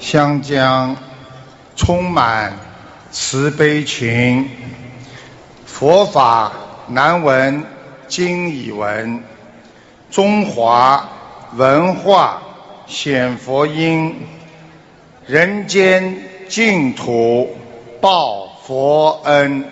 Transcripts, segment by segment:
湘江充满慈悲情，佛法难闻经已闻，中华文化显佛音，人间净土报佛恩。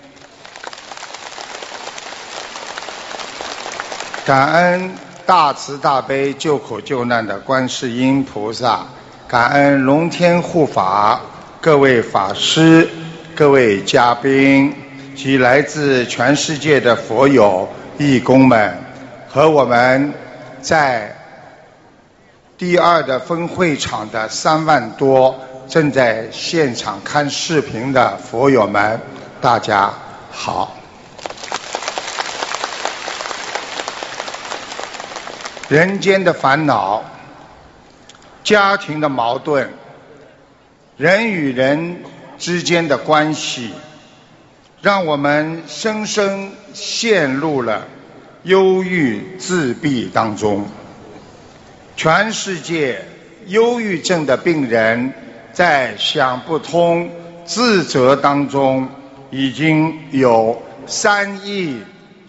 感恩大慈大悲救苦救难的观世音菩萨，感恩龙天护法，各位法师，各位嘉宾及来自全世界的佛友义工们，和我们在第二的分会场的3万多正在现场看视频的佛友们，大家好。人间的烦恼，家庭的矛盾，人与人之间的关系，让我们深深陷入了忧郁自闭当中。全世界忧郁症的病人在想不通自责当中已经有3亿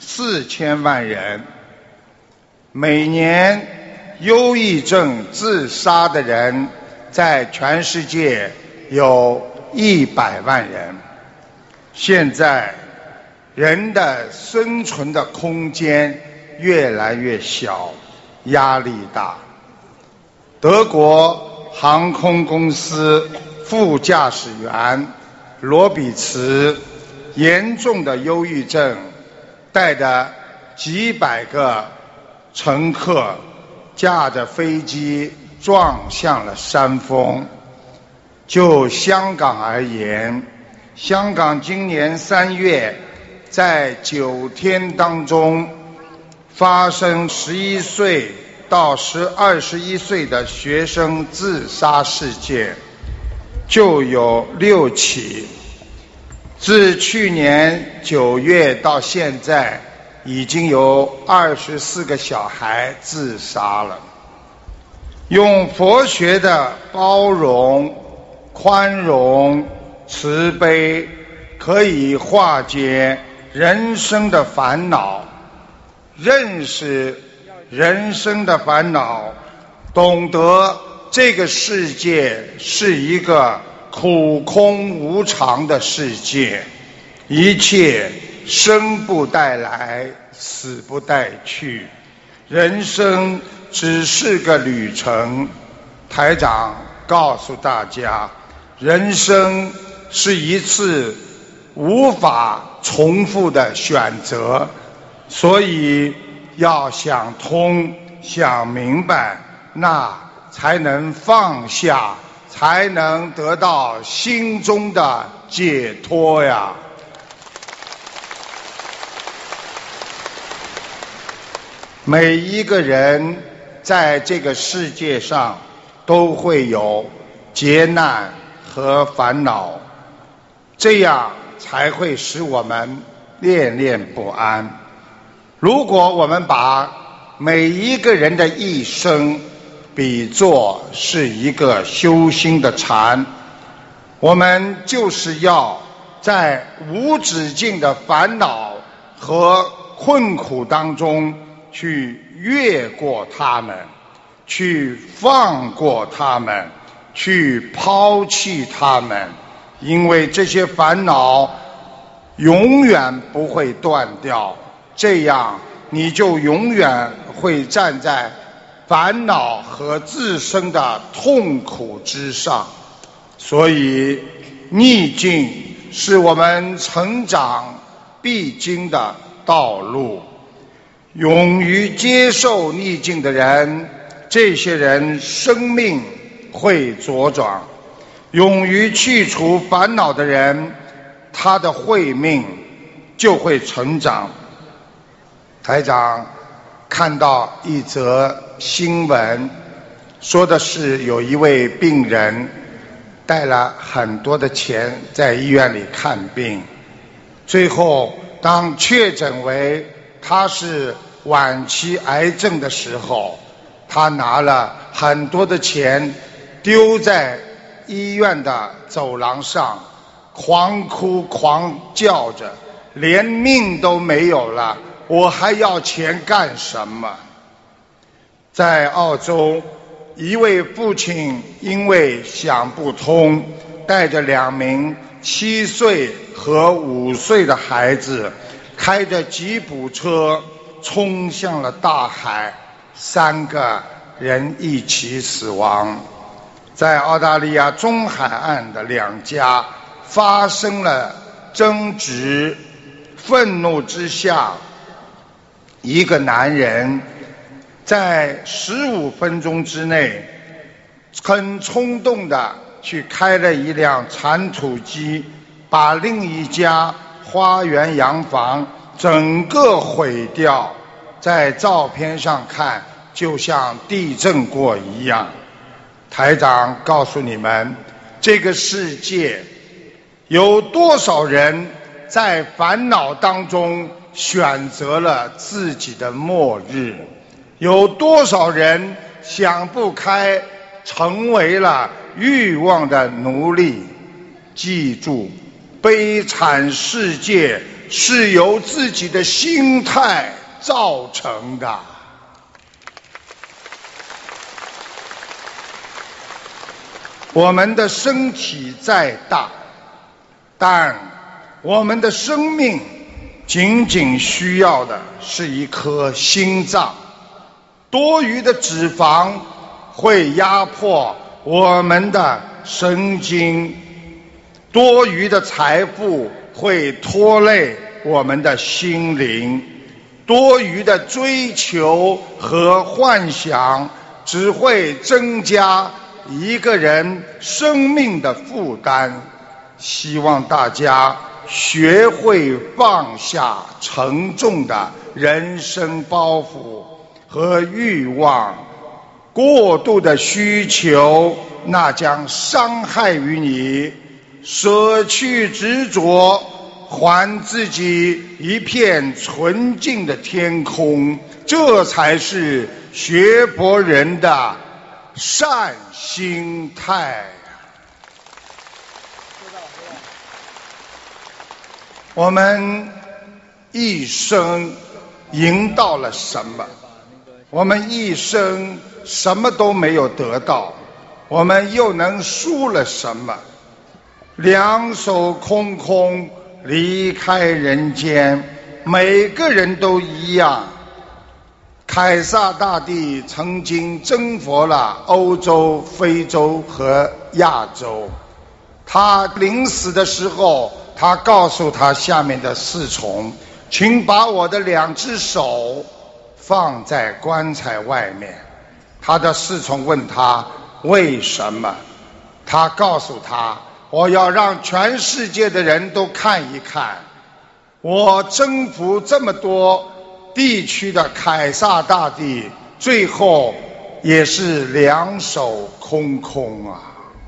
4千万人，每年忧郁症自杀的人在全世界有100万人。现在人的生存的空间越来越小，压力大。德国航空公司副驾驶员罗比茨严重的忧郁症，带着几百个乘客驾着飞机撞向了山峰。就香港而言，香港今年3月在9天当中发生11岁到21岁的学生自杀事件就有6起，自去年9月到现在已经有24个小孩自杀了。用佛学的包容、宽容、慈悲，可以化解人生的烦恼，认识人生的烦恼，懂得这个世界是一个苦空无常的世界，一切生不带来，死不带去，人生只是个旅程。台长告诉大家，人生是一次无法重复的选择，所以要想通想明白，那才能放下，才能得到心中的解脱呀。每一个人在这个世界上都会有劫难和烦恼，这样才会使我们恋恋不安。如果我们把每一个人的一生比作是一个修心的禅，我们就是要在无止境的烦恼和困苦当中去越过它们，去放过它们，去抛弃它们，因为这些烦恼永远不会断掉，这样你就永远会站在烦恼和自身的痛苦之上。所以逆境是我们成长必经的道路，勇于接受逆境的人，这些人生命会茁壮；勇于去除烦恼的人，他的慧命就会成长。台长看到一则新闻，说的是有一位病人带了很多的钱在医院里看病，最后当确诊为他是晚期癌症的时候，他拿了很多的钱丢在医院的走廊上狂哭狂叫着，连命都没有了，我还要钱干什么？在澳洲，一位父亲因为想不通，带着2名7岁和5岁的孩子，开着吉普车冲向了大海，3个人一起死亡。在澳大利亚中海岸的2家发生了争执，愤怒之下，一个男人在15分钟之内很冲动地去开了一辆铲土机，把另一家花园洋房整个毁掉，在照片上看就像地震过一样。台长告诉你们，这个世界有多少人在烦恼当中选择了自己的末日，有多少人想不开成为了欲望的奴隶。记住，悲惨世界是由自己的心态造成的。我们的身体再大，但我们的生命仅仅需要的是一颗心脏。多余的脂肪会压迫我们的神经，多余的财富会拖累我们的心灵，多余的追求和幻想只会增加一个人生命的负担。希望大家学会放下沉重的人生包袱和欲望，过度的需求那将伤害于你，舍去执着，还自己一片纯净的天空，这才是学佛人的善心态。我们一生赢到了什么？我们一生什么都没有得到，我们又能输了什么？两手空空离开人间，每个人都一样。凯撒大帝曾经征服了欧洲、非洲和亚洲，他临死的时候，他告诉他下面的侍从，请把我的2只手放在棺材外面。他的侍从问他为什么，他告诉他，我要让全世界的人都看一看，我征服这么多地区的凯撒大帝，最后也是2手空空啊。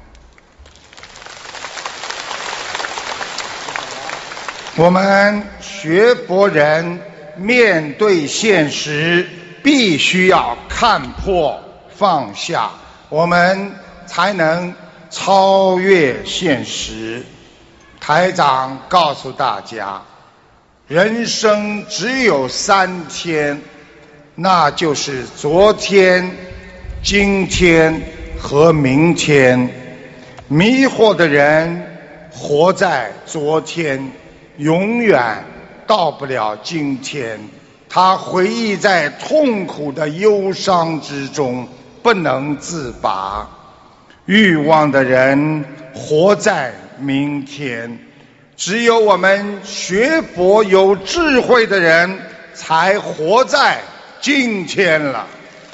我们学佛人面对现实，必须要看破放下，我们才能超越现实。台长告诉大家，人生只有3天，那就是昨天、今天和明天。迷惑的人活在昨天，永远到不了今天，他回忆在痛苦的忧伤之中，不能自拔。欲望的人活在明天，只有我们学佛有智慧的人才活在今天了。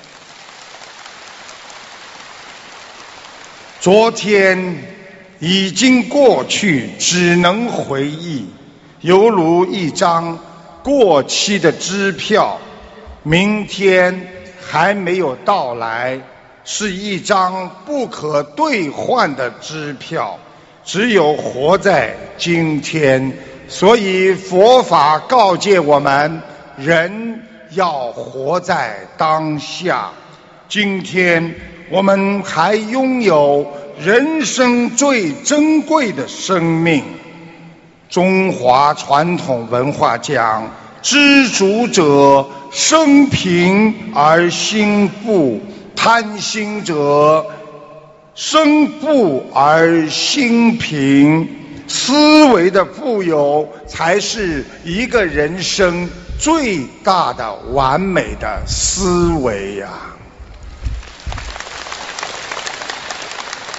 昨天已经过去，只能回忆，犹如一张过期的支票，明天还没有到来，是一张不可兑换的支票，只有活在今天。所以佛法告诫我们，人要活在当下。今天我们还拥有人生最珍贵的生命。中华传统文化讲，知足者生贫而心富，贪心者生富而心贫。思维的富有才是一个人生最大的完美的思维呀。